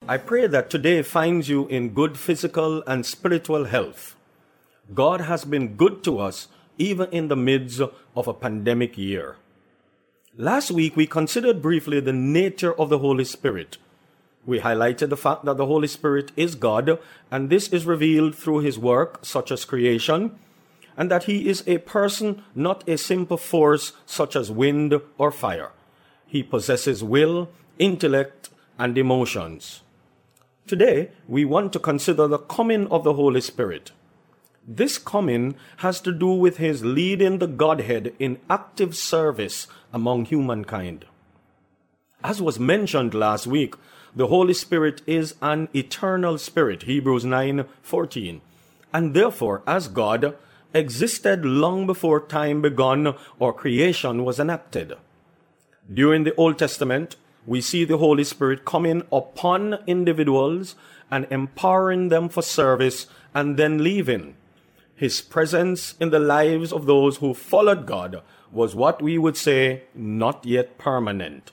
I pray that today finds you in good physical and spiritual health. God has been good to us even in the midst of a pandemic year. Last week, we considered briefly the nature of the Holy Spirit. We highlighted the fact that the Holy Spirit is God, and this is revealed through his work, such as creation, and that he is a person, not a simple force such as wind or fire. He possesses will, intellect, and emotions. Today, we want to consider the coming of the Holy Spirit. This coming has to do with his leading the Godhead in active service among humankind. As was mentioned last week, the Holy Spirit is an eternal spirit, Hebrews 9:14, and therefore, as God, existed long before time begun or creation was enacted. During the Old Testament, we see the Holy Spirit coming upon individuals and empowering them for service and then leaving. His presence in the lives of those who followed God was what we would say not yet permanent.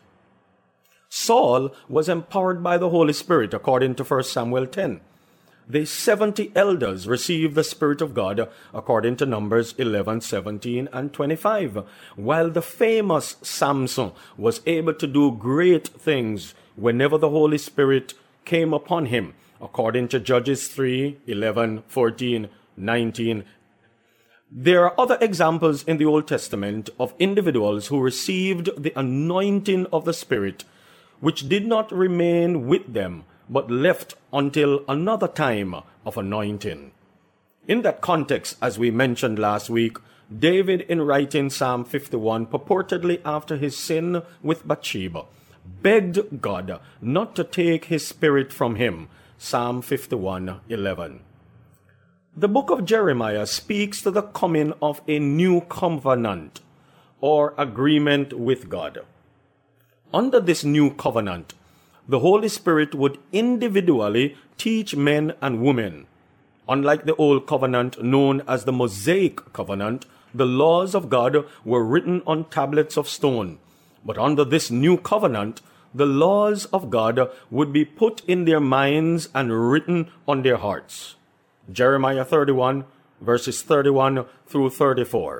Saul was empowered by the Holy Spirit according to 1 Samuel 10. The 70 elders received the Spirit of God according to Numbers 11, 17, and 25, while the famous Samson was able to do great things whenever the Holy Spirit came upon him, according to Judges 3, 11, 14, 19. There are other examples in the Old Testament of individuals who received the anointing of the Spirit, which did not remain with them, but left until another time of anointing. In that context, as we mentioned last week, David, in writing Psalm 51, purportedly after his sin with Bathsheba, begged God not to take his spirit from him. Psalm 51:11. The book of Jeremiah speaks to the coming of a new covenant or agreement with God. Under this new covenant, the Holy Spirit would individually teach men and women. Unlike the old covenant known as the Mosaic covenant, the laws of God were written on tablets of stone. But under this new covenant, the laws of God would be put in their minds and written on their hearts. Jeremiah 31, verses 31 through 34.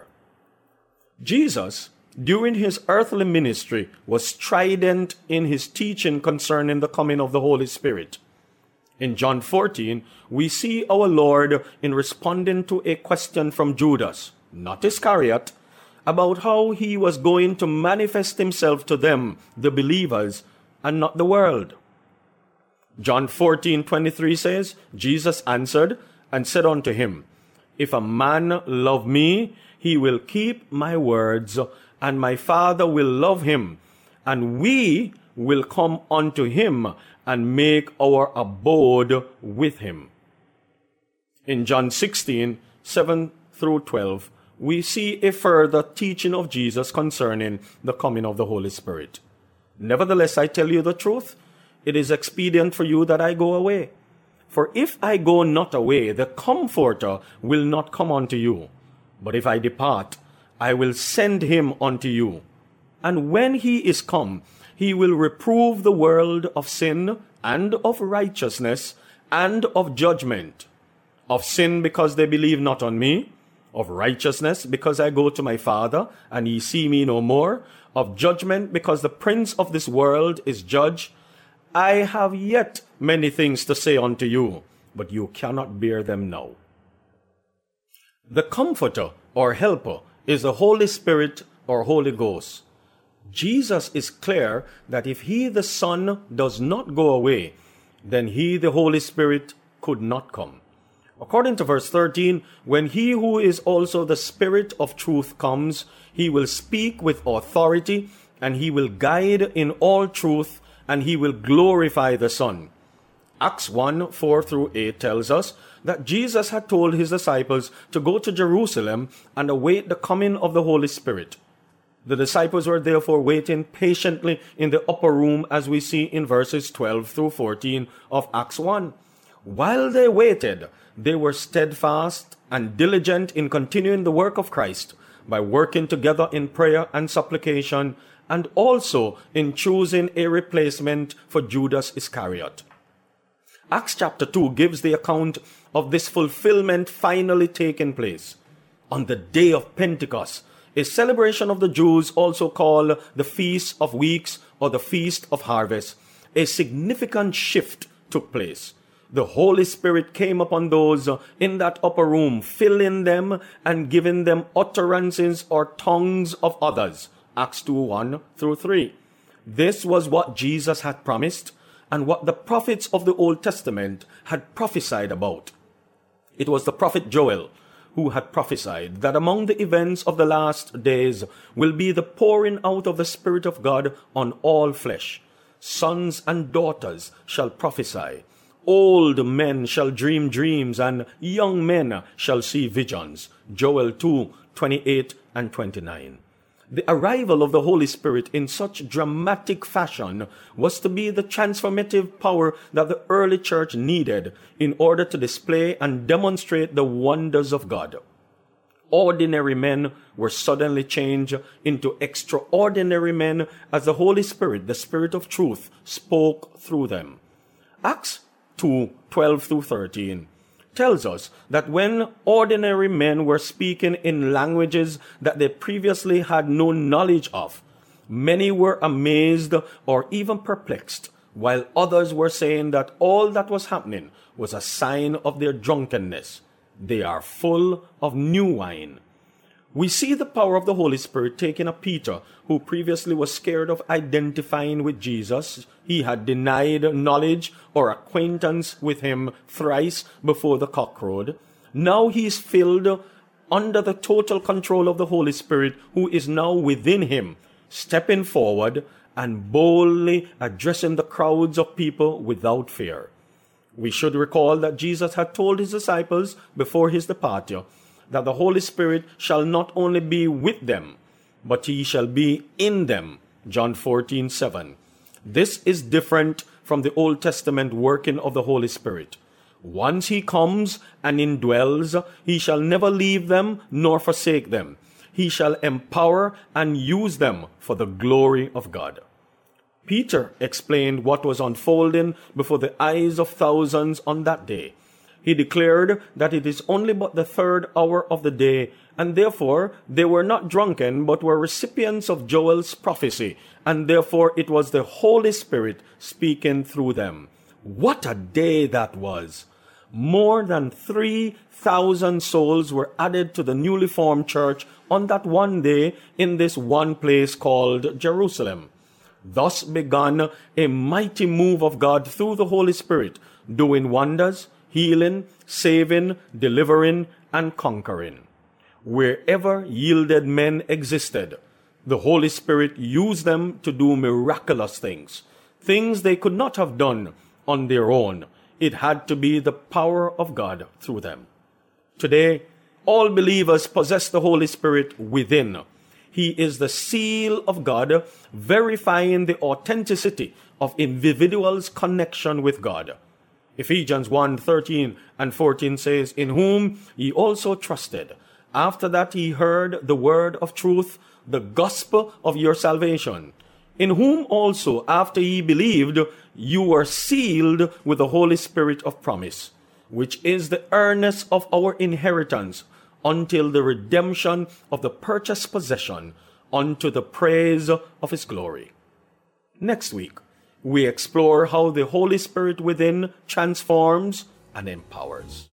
Jesus, during his earthly ministry, was strident in his teaching concerning the coming of the Holy Spirit. In John 14, we see our Lord in responding to a question from Judas, not Iscariot, about how he was going to manifest himself to them, the believers, and not the world. John 14:23 says, Jesus answered and said unto him, If a man love me, he will keep my words, and my Father will love him, and we will come unto him and make our abode with him. In John 16, 7 through 12, we see a further teaching of Jesus concerning the coming of the Holy Spirit. Nevertheless, I tell you the truth, it is expedient for you that I go away. For if I go not away, the Comforter will not come unto you. But if I depart, I will send him unto you. And when he is come, he will reprove the world of sin and of righteousness and of judgment. Of sin, because they believe not on me. Of righteousness, because I go to my Father, and ye see me no more. Of judgment, because the prince of this world is judged. I have yet many things to say unto you, but you cannot bear them now. The Comforter, or Helper, is the Holy Spirit or Holy Ghost. Jesus is clear that if he, the Son, does not go away, then he, the Holy Spirit, could not come. According to verse 13, when he who is also the Spirit of truth comes, he will speak with authority, and he will guide in all truth, and he will glorify the Son. Acts 1, 4 through 8 tells us that Jesus had told his disciples to go to Jerusalem and await the coming of the Holy Spirit. The disciples were therefore waiting patiently in the upper room, as we see in verses 12 through 14 of Acts 1. While they waited, they were steadfast and diligent in continuing the work of Christ by working together in prayer and supplication, and also in choosing a replacement for Judas Iscariot. Acts chapter 2 gives the account of this fulfillment finally taking place. On the day of Pentecost, a celebration of the Jews also called the Feast of Weeks or the Feast of Harvest, a significant shift took place. The Holy Spirit came upon those in that upper room, filling them and giving them utterances or tongues of others. Acts 2, 1 through 3. This was what Jesus had promised and what the prophets of the Old Testament had prophesied about. It was the prophet Joel who had prophesied that among the events of the last days will be the pouring out of the Spirit of God on all flesh. Sons and daughters shall prophesy. Old men shall dream dreams, and young men shall see visions. Joel 2, 28 and 29. The arrival of the Holy Spirit in such dramatic fashion was to be the transformative power that the early church needed in order to display and demonstrate the wonders of God. Ordinary men were suddenly changed into extraordinary men as the Holy Spirit, the Spirit of truth, spoke through them. Acts 2, 12 through 13 tells us that when ordinary men were speaking in languages that they previously had no knowledge of, many were amazed or even perplexed, while others were saying that all that was happening was a sign of their drunkenness. They are full of new wine. We see the power of the Holy Spirit taking up Peter, who previously was scared of identifying with Jesus. He had denied knowledge or acquaintance with him thrice before the cock crowed. Now he is filled under the total control of the Holy Spirit, who is now within him, stepping forward and boldly addressing the crowds of people without fear. We should recall that Jesus had told his disciples before his departure that the Holy Spirit shall not only be with them, but he shall be in them. John 14, 7. This is different from the Old Testament working of the Holy Spirit. Once he comes and indwells, he shall never leave them nor forsake them. He shall empower and use them for the glory of God. Peter explained what was unfolding before the eyes of thousands on that day. He declared that it is only but the third hour of the day, and therefore they were not drunken, but were recipients of Joel's prophecy, and therefore it was the Holy Spirit speaking through them. What a day that was! More than 3,000 souls were added to the newly formed church on that one day in this one place called Jerusalem. Thus began a mighty move of God through the Holy Spirit, doing wonders, healing, saving, delivering, and conquering. Wherever yielded men existed, the Holy Spirit used them to do miraculous things, things they could not have done on their own. It had to be the power of God through them. Today, all believers possess the Holy Spirit within. He is the seal of God, verifying the authenticity of individuals' connection with God. Ephesians 1, 13 and 14 says, "In whom ye also trusted, after that ye heard the word of truth, the gospel of your salvation, in whom also after ye believed, you were sealed with the Holy Spirit of promise, which is the earnest of our inheritance, until the redemption of the purchased possession, unto the praise of his glory." Next week, we explore how the Holy Spirit within transforms and empowers.